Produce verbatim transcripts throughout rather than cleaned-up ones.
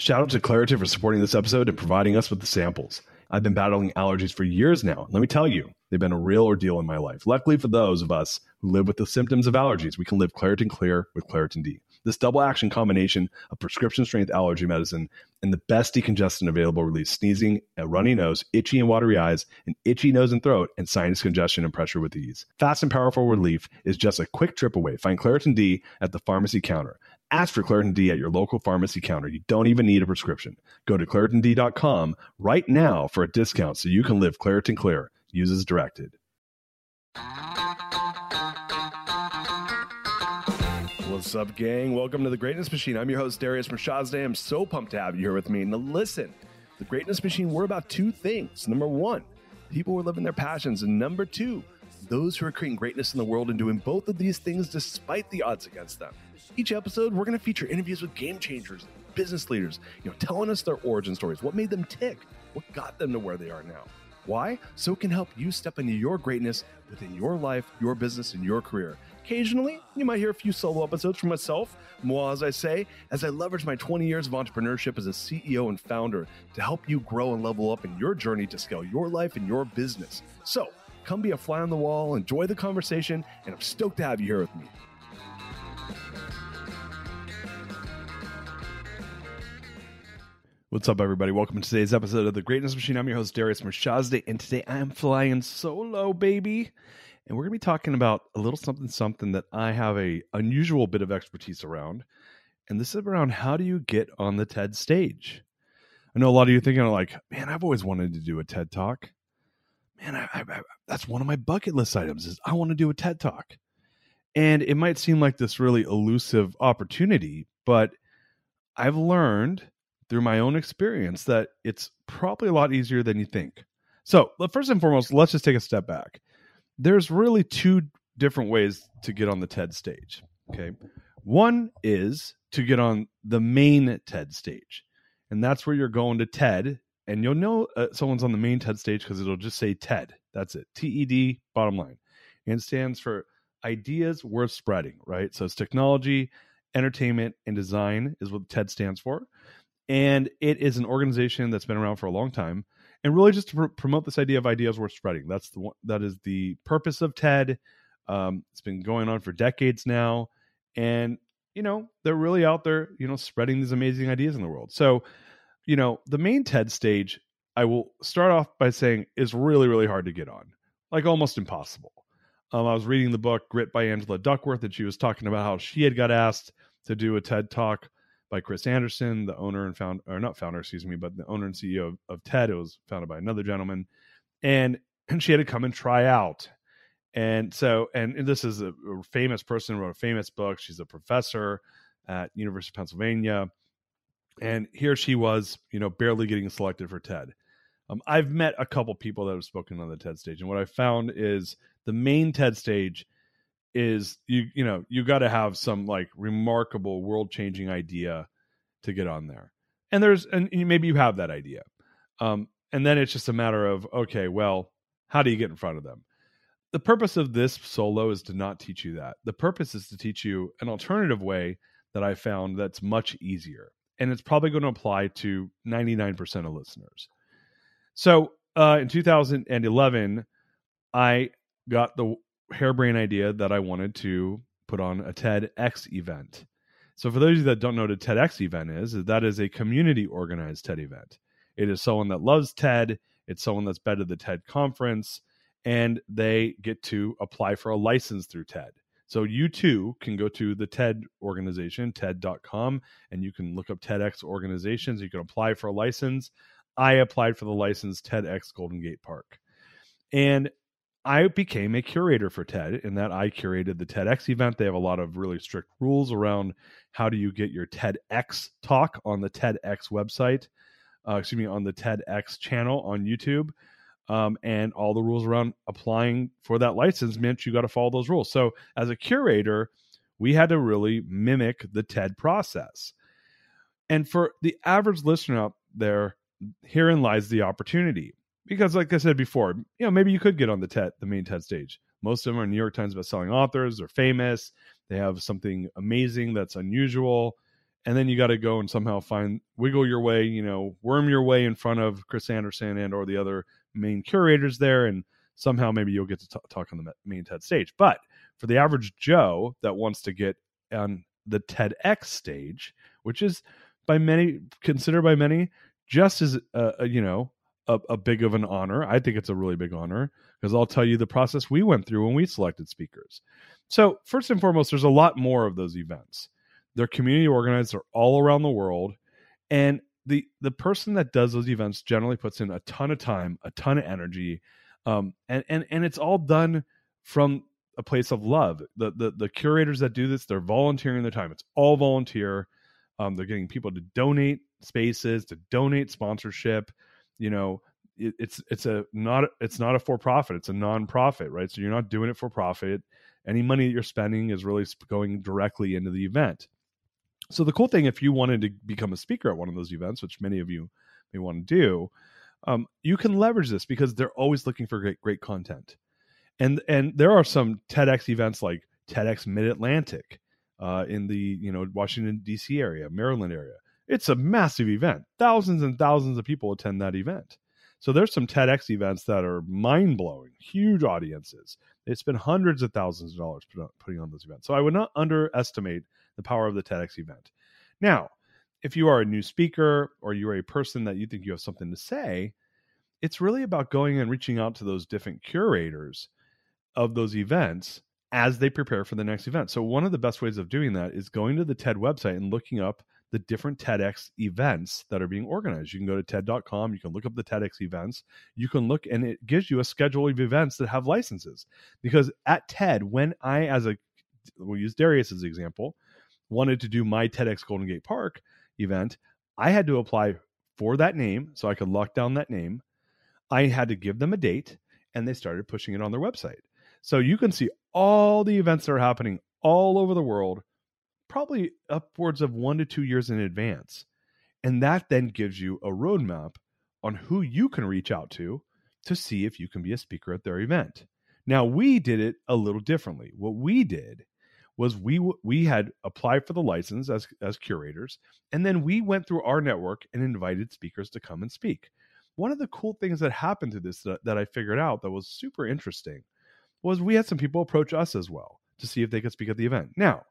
Shout out to Claritin for supporting this episode and providing us with the samples. I've been battling allergies for years now. Let me tell you, they've been a real ordeal in my life. Luckily for those of us who live with the symptoms of allergies, we can live Claritin Clear with Claritin D. This double action combination of prescription strength allergy medicine and the best decongestant available relieves sneezing, a runny nose, itchy and watery eyes, an itchy nose and throat, and sinus congestion and pressure with ease. Fast and powerful relief is just a quick trip away. Find Claritin D at the pharmacy counter. Ask for Claritin D at your local pharmacy counter. You don't even need a prescription. Go to Claritin D dot com right now for a discount so you can live Claritin Clear. Use as directed. What's up, gang? Welcome to The Greatness Machine. I'm your host, Darius Mirshahzadeh. I'm so pumped to have you here with me. Now listen, The Greatness Machine, we're about two things. Number one, people who are living their passions. And number two, those who are creating greatness in the world and doing both of these things despite the odds against them. Each episode, we're going to feature interviews with game changers, business leaders, you know, telling us their origin stories, what made them tick, what got them to where they are now. Why? So it can help you step into your greatness within your life, your business, and your career. Occasionally, you might hear a few solo episodes from myself, moi as I say, as I leverage my twenty years of entrepreneurship as a C E O and founder to help you grow and level up in your journey to scale your life and your business. So come be a fly on the wall, enjoy the conversation, and I'm stoked to have you here with me. What's up, everybody? Welcome to today's episode of The Greatness Machine. I'm your host, Darius Mirshahzadeh, and today I am flying solo, baby. And we're going to be talking about a little something, something that I have a unusual bit of expertise around. And this is around how do you get on the TED stage? I know a lot of you are thinking like, man, I've always wanted to do a TED Talk. Man, I, I, I, that's one of my bucket list items is I want to do a TED Talk. And it might seem like this really elusive opportunity, but I've learned through my own experience that it's probably a lot easier than you think. So first and foremost, let's just take a step back. There's really two different ways to get on the TED stage. Okay. One is to get on the main TED stage. And that's where you're going to TED. And you'll know uh, someone's on the main TED stage because it'll just say TED. That's it. T E D, bottom line. And it stands for Ideas Worth Spreading, right? So it's technology, entertainment, and design is what TED stands for. And it is an organization that's been around for a long time, and really just to pr- promote this idea of ideas worth spreading. That's the one, that is the purpose of TED. Um, it's been going on for decades now, and you know they're really out there, you know, spreading these amazing ideas in the world. So, you know, the main TED stage, I will start off by saying, is really, really hard to get on, like almost impossible. Um, I was reading the book Grit by Angela Duckworth, and she was talking about how she had got asked to do a TED Talk by Chris Anderson, the owner and founder, or not founder, excuse me, but the owner and C E O of, of TED. It was founded by another gentleman. And, and she had to come and try out. And so, and, and this is a, a famous person, wrote a famous book. She's a professor at University of Pennsylvania. And here she was, you know, barely getting selected for TED. Um, I've met a couple people that have spoken on the TED stage. And what I found is the main TED stage is you you know you got to have some like remarkable world-changing idea to get on there, and there's and maybe you have that idea, um, and then it's just a matter of okay, well, how do you get in front of them? The purpose of this solo is to not teach you that. The purpose is to teach you an alternative way that I found that's much easier, and it's probably going to apply to ninety-nine percent of listeners. So uh, in two thousand eleven, I got the harebrained idea that I wanted to put on a TEDx event. So for those of you that don't know what a TEDx event is, that is a community organized TED event. It is someone that loves TED. It's someone that's been to the TED conference, and they get to apply for a license through TED. So you too can go to the TED organization, TED dot com, and you can look up TEDx organizations. You can apply for a license. I applied for the license TEDx Golden Gate Park. And I became a curator for TED in that I curated the TEDx event. They have a lot of really strict rules around how do you get your TEDx talk on the TEDx website, uh, excuse me, on the TEDx channel on YouTube. Um, and all the rules around applying for that license meant you got to follow those rules. So as a curator, we had to really mimic the TED process. And for the average listener out there, herein lies the opportunity. Because like I said before, you know, maybe you could get on the TED, the main TED stage. Most of them are New York Times bestselling authors. They're famous. They have something amazing that's unusual. And then you got to go and somehow find, wiggle your way, you know, worm your way in front of Chris Anderson and or the other main curators there. And somehow maybe you'll get to t- talk on the main TED stage. But for the average Joe that wants to get on the TEDx stage, which is by many, considered by many, just as, uh, you know, a, a big of an honor. I think it's a really big honor because I'll tell you the process we went through when we selected speakers. So first and foremost, there's a lot more of those events. They're community organized. They're all around the world. And the the person that does those events generally puts in a ton of time, a ton of energy. Um, and, and, and it's all done from a place of love. The, the, the curators that do this, they're volunteering their time. It's all volunteer. Um, they're getting people to donate spaces, to donate sponsorship. You know, it, it's, it's a not, it's not a for-profit. It's a non-profit, right? So you're not doing it for profit. Any money that you're spending is really going directly into the event. So the cool thing, if you wanted to become a speaker at one of those events, which many of you may want to do, um, you can leverage this because they're always looking for great, great content. And and there are some TEDx events like TEDx Mid-Atlantic uh, in the you know Washington, D C area, Maryland area. It's a massive event. Thousands and thousands of people attend that event. So there's some TEDx events that are mind-blowing, huge audiences. They spend hundreds of thousands of dollars putting on those events. So I would not underestimate the power of the TEDx event. Now, if you are a new speaker or you're a person that you think you have something to say, it's really about going and reaching out to those different curators of those events as they prepare for the next event. So one of the best ways of doing that is going to the TED website and looking up the different TEDx events that are being organized. You can go to TED dot com. You can look up the TEDx events. You can look, and it gives you a schedule of events that have licenses. Because at TED, when I, as a, we'll use Darius as an example, wanted to do my TEDx Golden Gate Park event, I had to apply for that name so I could lock down that name. I had to give them a date, and they started pushing it on their website. So you can see all the events that are happening all over the world, probably upwards of one to two years in advance. And that then gives you a roadmap on who you can reach out to to see if you can be a speaker at their event. Now, we did it a little differently. What we did was we we had applied for the license as, as curators, and then we went through our network and invited speakers to come and speak. One of the cool things that happened to this that, that I figured out that was super interesting was we had some people approach us as well to see if they could speak at the event. Now,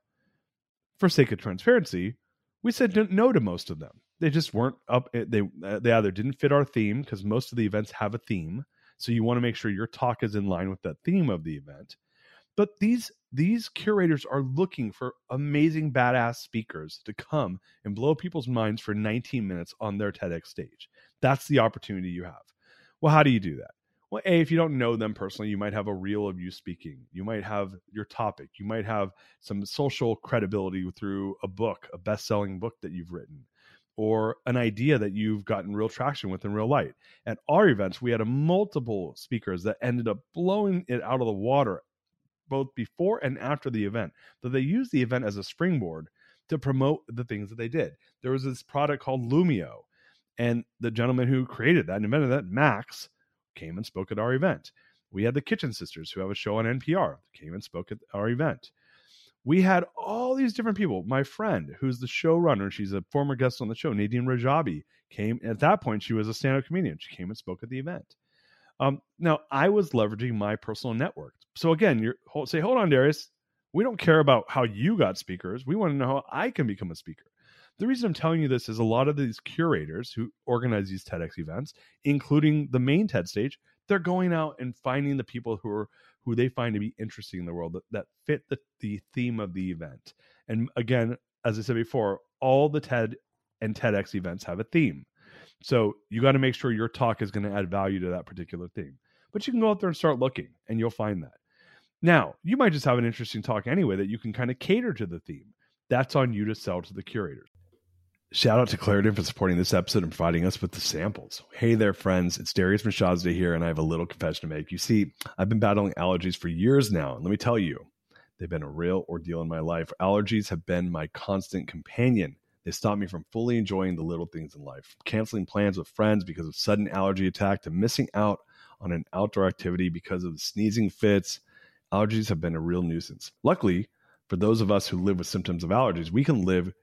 for sake of transparency, we said no to most of them. They just weren't up. They they either didn't fit our theme, because most of the events have a theme. So you want to make sure your talk is in line with that theme of the event. But these these curators are looking for amazing, badass speakers to come and blow people's minds for nineteen minutes on their TEDx stage. That's the opportunity you have. Well, how do you do that? Well, A, if you don't know them personally, you might have a reel of you speaking. You might have your topic. You might have some social credibility through a book, a best-selling book that you've written, or an idea that you've gotten real traction with in real life. At our events, we had a multiple speakers that ended up blowing it out of the water, both before and after the event. So they used the event as a springboard to promote the things that they did. There was this product called Lumio, and the gentleman who created that and invented that, Max, came and spoke at our event. We had the Kitchen Sisters, who have a show on N P R, came and spoke at our event. We had all these different people. My friend, who's the showrunner, she's a former guest on the show, Nadine Rajabi, came. At that point, she was a stand-up comedian. She came and spoke at the event. Um, now, I was leveraging my personal network. So again, you say, hold on, Darius. We don't care about how you got speakers. We want to know how I can become a speaker. The reason I'm telling you this is a lot of these curators who organize these TEDx events, including the main TED stage, they're going out and finding the people who are who they find to be interesting in the world that, that fit the, the theme of the event. And again, as I said before, all the TED and TEDx events have a theme. So you got to make sure your talk is going to add value to that particular theme. But you can go out there and start looking, and you'll find that. Now, you might just have an interesting talk anyway that you can kind of cater to the theme. That's on you to sell to the curators. Shout out to Claritin for supporting this episode and providing us with the samples. Hey there, friends. It's Darius Mirshahzadeh here, and I have a little confession to make. You see, I've been battling allergies for years now, and let me tell you, they've been a real ordeal in my life. Allergies have been my constant companion. They stop me from fully enjoying the little things in life, canceling plans with friends because of sudden allergy attack, to missing out on an outdoor activity because of the sneezing fits. Allergies have been a real nuisance. Luckily, for those of us who live with symptoms of allergies, we can live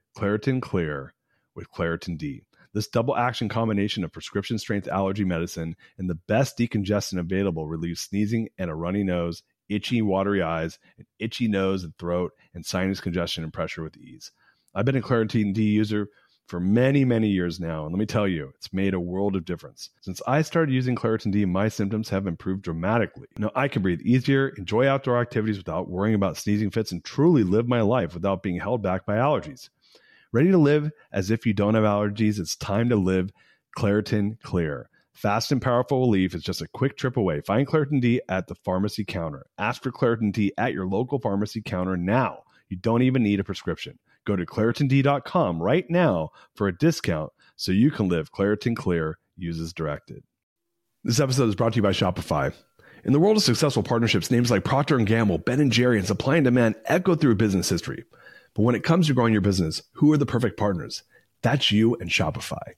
Claritin Clear with Claritin D. This double action combination of prescription strength allergy medicine and the best decongestant available relieves sneezing and a runny nose, itchy, watery eyes, an itchy nose and throat, and sinus congestion and pressure with ease. I've been a Claritin D user for many, many years now, and let me tell you, it's made a world of difference. Since I started using Claritin D, my symptoms have improved dramatically. Now I can breathe easier, enjoy outdoor activities without worrying about sneezing fits, and truly live my life without being held back by allergies. Ready to live as if you don't have allergies? It's time to live Claritin Clear. Fast and powerful relief is just a quick trip away. Find Claritin D at the pharmacy counter. Ask for Claritin D at your local pharmacy counter now. You don't even need a prescription. Go to Claritin D dot com right now for a discount so you can live Claritin Clear. Use as directed. This episode is brought to you by Shopify. In the world of successful partnerships, names like Procter and Gamble, Ben and Jerry, and Supply and Demand echo through business history. But when it comes to growing your business, who are the perfect partners? That's you and Shopify.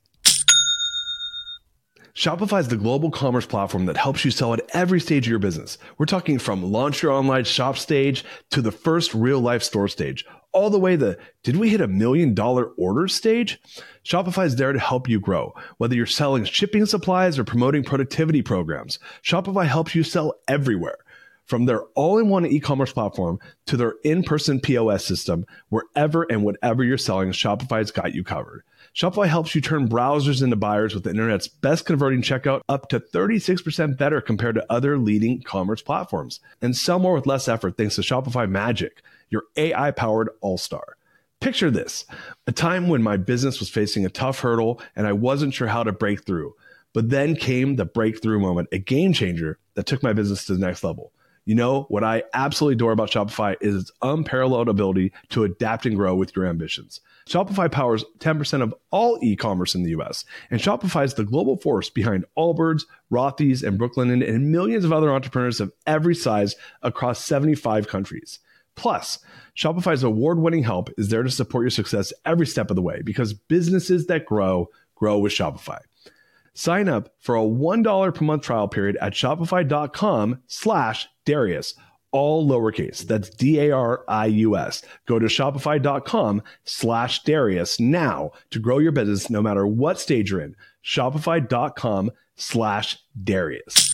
Shopify is the global commerce platform that helps you sell at every stage of your business. We're talking from launch your online shop stage to the first real life store stage, all the way to, did we hit a million dollar order stage? Shopify is there to help you grow. Whether you're selling shipping supplies or promoting productivity programs, Shopify helps you sell everywhere. From their all-in-one e-commerce platform to their in-person P O S system, wherever and whatever you're selling, Shopify's got you covered. Shopify helps you turn browsers into buyers with the internet's best converting checkout, up to thirty-six percent better compared to other leading commerce platforms. And sell more with less effort thanks to Shopify Magic, your A I-powered all-star. Picture this, a time when my business was facing a tough hurdle and I wasn't sure how to break through. But then came the breakthrough moment, a game changer that took my business to the next level. You know, what I absolutely adore about Shopify is its unparalleled ability to adapt and grow with your ambitions. Shopify powers ten percent of all e-commerce in the U S, and Shopify is the global force behind Allbirds, Rothy's, and Brooklinen, and millions of other entrepreneurs of every size across seventy-five countries. Plus, Shopify's award-winning help is there to support your success every step of the way, because businesses that grow, grow with Shopify. Sign up for a one dollar per month trial period at shopify.com slash Darius, all lowercase. That's D A R I U S. Go to shopify.com slash Darius now to grow your business no matter what stage you're in. Shopify.com slash Darius.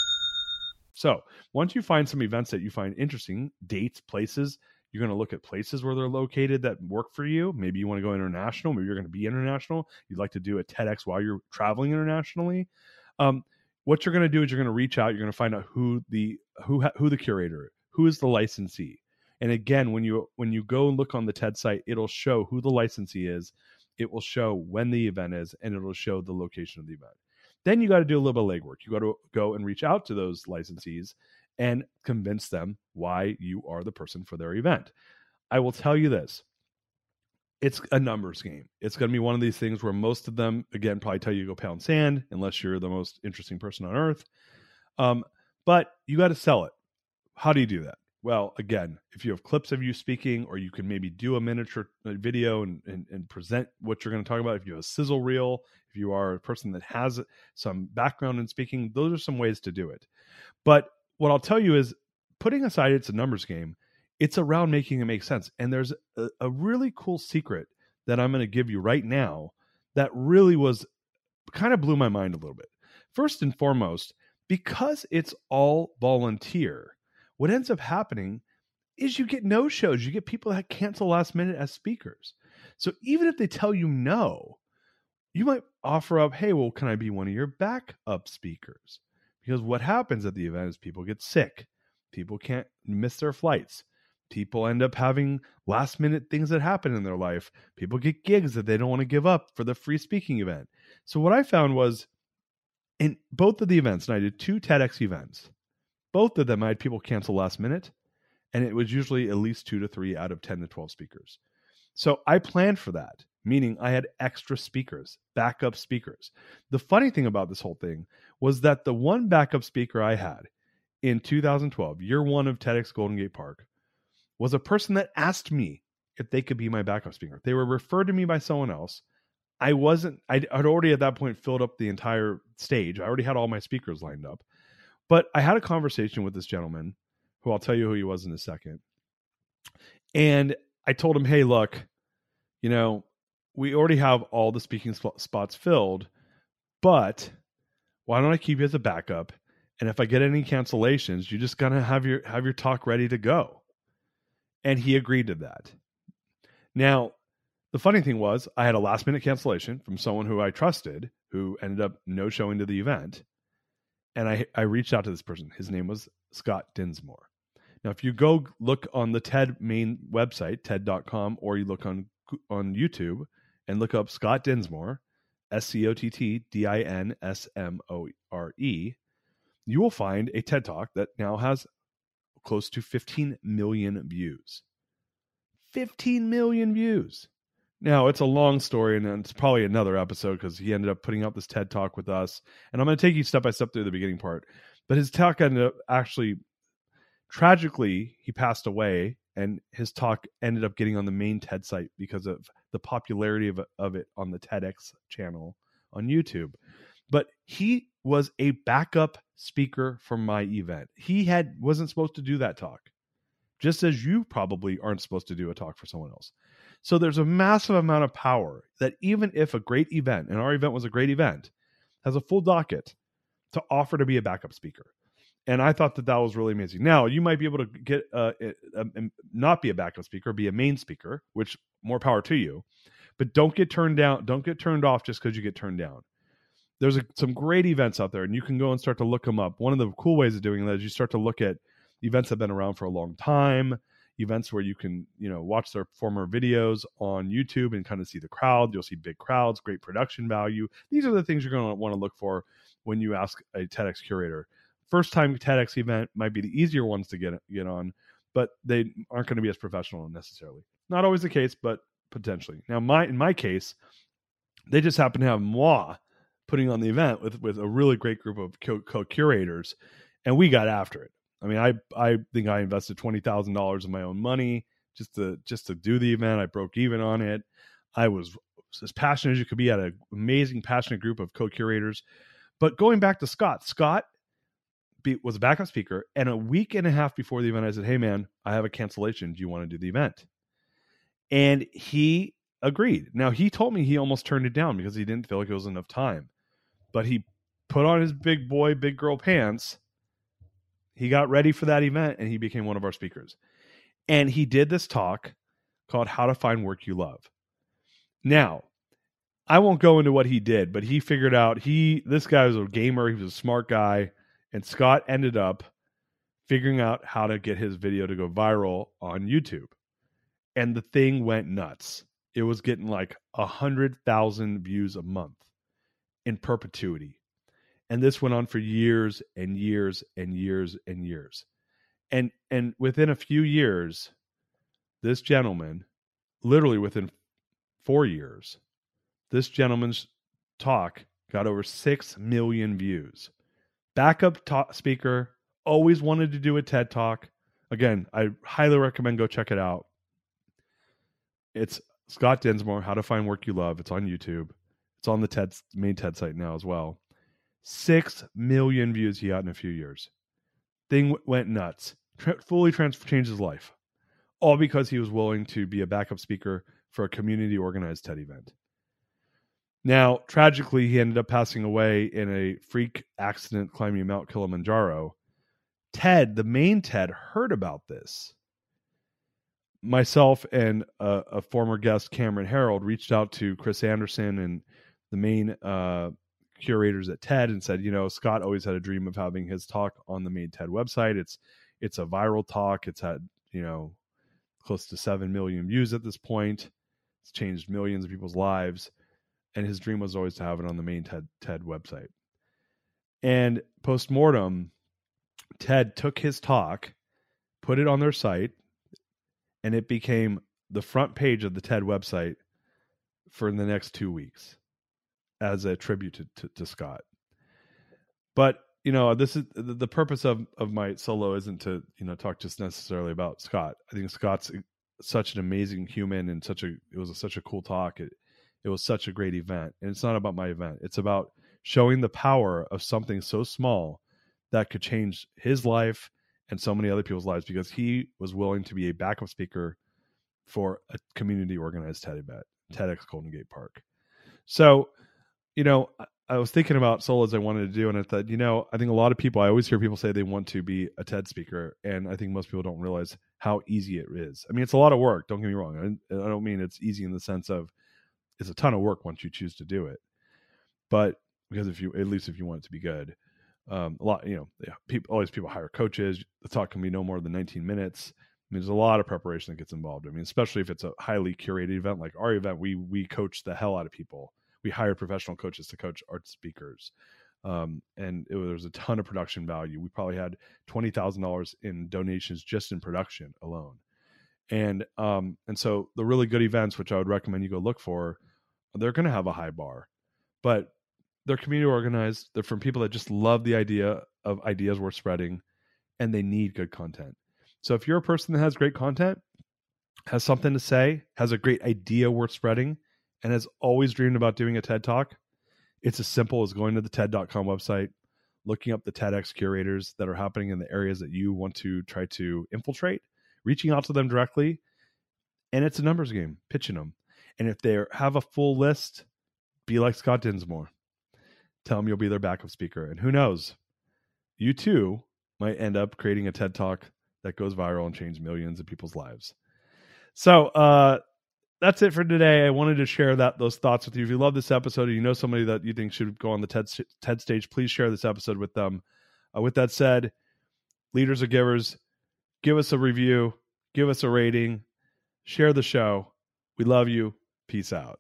So once you find some events that you find interesting, dates, places, you're going to look at places where they're located that work for you. Maybe you want to go international. Maybe you're going to be international. You'd like to do a TEDx while you're traveling internationally. Um, what you're going to do is you're going to reach out. You're going to find out who the who who the curator, who is the licensee. And again, when you when you go and look on the TED site, it'll show who the licensee is. It will show when the event is, and it'll show the location of the event. Then you got to do a little bit of legwork. You got to go and reach out to those licensees and convince them why you are the person for their event. I will tell you this. It's a numbers game. It's going to be one of these things where most of them, again, probably tell you to go pound sand unless you're the most interesting person on earth. Um, but you got to sell it. How do you do that? Well, again, if you have clips of you speaking, or you can maybe do a miniature video and, and, and present what you're going to talk about. If you have a sizzle reel, if you are a person that has some background in speaking, those are some ways to do it. But what I'll tell you is, putting aside it's a numbers game, it's around making it make sense. And there's a, a really cool secret that I'm going to give you right now that really was kind of blew my mind a little bit. First and foremost, because it's all volunteer, what ends up happening is you get no shows. You get people that cancel last minute as speakers. So even if they tell you no, you might offer up, hey, well, can I be one of your backup speakers? Because what happens at the event is people get sick. People can't miss their flights. People end up having last minute things that happen in their life. People get gigs that they don't want to give up for the free speaking event. So what I found was, in both of the events, and I did two TEDx events, both of them I had people cancel last minute, and it was usually at least two to three out of ten to twelve speakers. So I planned for that, meaning I had extra speakers, backup speakers. The funny thing about this whole thing was that the one backup speaker I had in two thousand twelve, year one of TEDx Golden Gate Park, was a person that asked me if they could be my backup speaker. They were referred to me by someone else. I wasn't, I'd, I'd already at that point filled up the entire stage. I already had all my speakers lined up. But I had a conversation with this gentleman, who I'll tell you who he was in a second. And I told him, hey, look, you know, we already have all the speaking sp- spots filled, but why don't I keep you as a backup? And if I get any cancellations, you just gotta have your have your talk ready to go. And he agreed to that. Now, the funny thing was, I had a last minute cancellation from someone who I trusted, who ended up no showing to the event. And I, I reached out to this person. His name was Scott Dinsmore. Now, if you go look on the TED main website, ted dot com, or you look on on YouTube and look up Scott Dinsmore, S C O T T D I N S M O R E, you will find a TED Talk that now has close to fifteen million views. fifteen million views. Now, it's a long story, and it's probably another episode because he ended up putting out this TED Talk with us. And I'm going to take you step by step through the beginning part. But his talk ended up actually, tragically, he passed away, and his talk ended up getting on the main TED site because of the popularity of, of it on the TEDx channel on YouTube. But he was a backup speaker for my event. He had wasn't supposed to do that talk, just as you probably aren't supposed to do a talk for someone else. So there's a massive amount of power that even if a great event, and our event was a great event, has a full docket to offer to be a backup speaker. And I thought that that was really amazing. Now, you might be able to get uh, uh, not be a backup speaker, be a main speaker, which more power to you. But don't get turned down. Don't get turned off just because you get turned down. There's a, some great events out there, and you can go and start to look them up. One of the cool ways of doing that is you start to look at events that have been around for a long time, events where you can, you know, watch their former videos on YouTube and kind of see the crowd. You'll see big crowds, great production value. These are the things you're going to want to look for when you ask a TEDx curator. First time TEDx event might be the easier ones to get get on, but they aren't going to be as professional necessarily. Not always the case, but potentially. Now, my in my case, they just happen to have moi putting on the event with, with a really great group of co-curators, and we got after it. I mean, I I think I invested twenty thousand dollars of my own money just to just to do the event. I broke even on it. I was as passionate as you could be. I had an amazing, passionate group of co-curators. But going back to Scott, Scott be, was a backup speaker, and a week and a half before the event, I said, "Hey, man, I have a cancellation. Do you want to do the event?" And he agreed. Now, he told me he almost turned it down because he didn't feel like it was enough time. But he put on his big boy, big girl pants. He got ready for that event, and he became one of our speakers. And he did this talk called How to Find Work You Love. Now, I won't go into what he did, but he figured out, he this guy was a gamer, he was a smart guy, and Scott ended up figuring out how to get his video to go viral on YouTube. And the thing went nuts. It was getting like one hundred thousand views a month in perpetuity. And this went on for years and years and years and years. And and within a few years, this gentleman, literally within four years, this gentleman's talk got over six million views. Backup talk speaker, always wanted to do a TED Talk. Again, I highly recommend go check it out. It's Scott Dinsmore, How to Find Work You Love. It's on YouTube. It's on the TED main TED site now as well. Six million views he got in a few years. Thing w- went nuts. Tra- fully trans- changed his life. All because he was willing to be a backup speaker for a community organized TED event. Now, tragically, he ended up passing away in a freak accident climbing Mount Kilimanjaro. TED, the main TED, heard about this. Myself and a, a former guest, Cameron Harold, reached out to Chris Anderson and the main uh, curators at TED and said, you know, Scott always had a dream of having his talk on the main TED website. It's it's a viral talk. It's had, you know, close to seven million views at this point. It's changed millions of people's lives. And his dream was always to have it on the main TED, TED website. And post-mortem, TED took his talk, put it on their site, and it became the front page of the TED website for the next two weeks as a tribute to, to, to Scott. But, you know, this is the, the purpose of, of my solo isn't to, you know, talk just necessarily about Scott. I think Scott's such an amazing human and such a, it was a, such a cool talk. It, it was such a great event. And it's not about my event. It's about showing the power of something so small that could change his life and so many other people's lives, because he was willing to be a backup speaker for a community organized TED event. TEDx Golden Gate Park. So, you know, I, I was thinking about solos I wanted to do, and I thought, you know, I think a lot of people, I always hear people say they want to be a TED speaker, and I think most people don't realize how easy it is. I mean, it's a lot of work. Don't get me wrong. I, I don't mean it's easy in the sense of it's a ton of work once you choose to do it. But because if you, at least if you want it to be good, um, a lot, you know, yeah, people, always people hire coaches. The talk can be no more than nineteen minutes. I mean, there's a lot of preparation that gets involved. I mean, especially if it's a highly curated event like our event, we we coach the hell out of people. We hired professional coaches to coach art speakers. Um, and it was, there was a ton of production value. We probably had twenty thousand dollars in donations just in production alone. And, um, and so the really good events, which I would recommend you go look for, they're going to have a high bar, but they're community organized. They're from people that just love the idea of ideas worth spreading, and they need good content. So if you're a person that has great content, has something to say, has a great idea worth spreading, and has always dreamed about doing a TED Talk, it's as simple as going to the TED dot com website, looking up the TEDx curators that are happening in the areas that you want to try to infiltrate, reaching out to them directly, and it's a numbers game, pitching them. And if they have a full list, be like Scott Dinsmore. Tell them you'll be their backup speaker. And who knows, you too might end up creating a TED Talk that goes viral and change millions of people's lives. So, uh, that's it for today. I wanted to share that those thoughts with you. If you love this episode or you know somebody that you think should go on the TED, TED stage, please share this episode with them. Uh, with that said, leaders are givers. Give us a review. Give us a rating. Share the show. We love you. Peace out.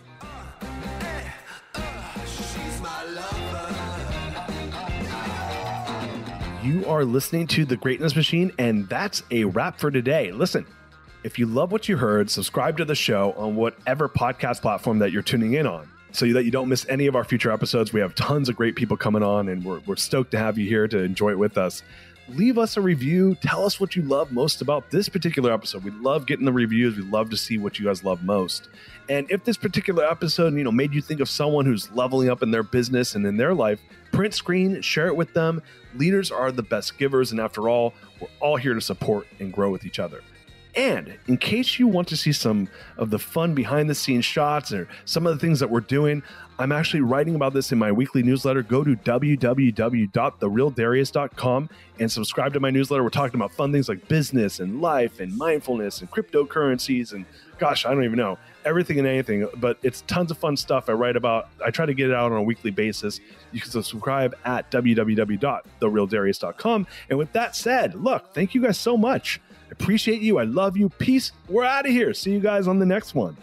You are listening to The Greatness Machine, and that's a wrap for today. Listen, if you love what you heard, subscribe to the show on whatever podcast platform that you're tuning in on so that you don't miss any of our future episodes. We have tons of great people coming on, and we're, we're stoked to have you here to enjoy it with us. Leave us a review. Tell us what you love most about this particular episode. We love getting the reviews. We love to see what you guys love most. And if this particular episode, you know, made you think of someone who's leveling up in their business and in their life, print screen, share it with them. Leaders are the best givers. And after all, we're all here to support and grow with each other. And in case you want to see some of the fun behind the scenes shots or some of the things that we're doing, I'm actually writing about this in my weekly newsletter. Go to w w w dot the real darius dot com and subscribe to my newsletter. We're talking about fun things like business and life and mindfulness and cryptocurrencies and gosh, I don't even know, everything and anything, but it's tons of fun stuff I write about. I try to get it out on a weekly basis. You can subscribe at w w w dot the real darius dot com. And with that said, look, thank you guys so much. I appreciate you. I love you. Peace. We're out of here. See you guys on the next one.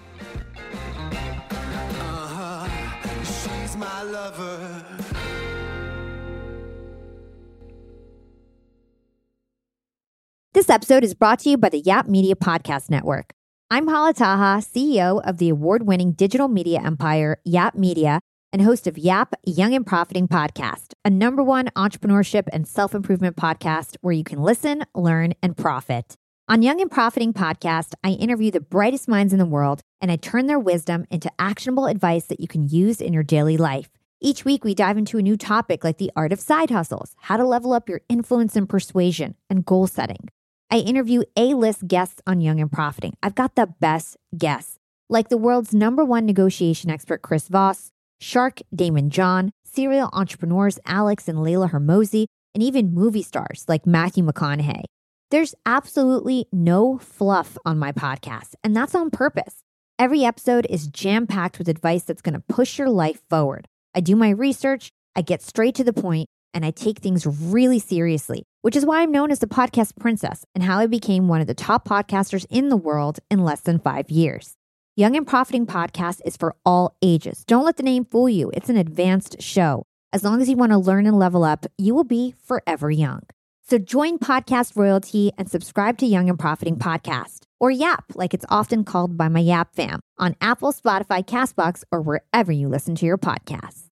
Uh-huh. She's my lover. This episode is brought to you by the Yap Media Podcast Network. I'm Hala Taha, C E O of the award-winning digital media empire, Yap Media, and host of Yap Young and Profiting Podcast, a number one entrepreneurship and self-improvement podcast where you can listen, learn, and profit. On Young and Profiting Podcast, I interview the brightest minds in the world, and I turn their wisdom into actionable advice that you can use in your daily life. Each week, we dive into a new topic like the art of side hustles, how to level up your influence and persuasion, and goal setting. I interview A-list guests on Young and Profiting. I've got the best guests, like the world's number one negotiation expert, Chris Voss, Shark Damon John, serial entrepreneurs Alex and Layla Hermosi, and even movie stars like Matthew McConaughey. There's absolutely no fluff on my podcast, and that's on purpose. Every episode is jam-packed with advice that's going to push your life forward. I do my research, I get straight to the point, and I take things really seriously, which is why I'm known as the podcast princess and how I became one of the top podcasters in the world in less than five years. Young and Profiting Podcast is for all ages. Don't let the name fool you. It's an advanced show. As long as you want to learn and level up, you will be forever young. So join Podcast Royalty and subscribe to Young and Profiting Podcast, or Yap, like it's often called by my Yap fam, on Apple, Spotify, CastBox, or wherever you listen to your podcasts.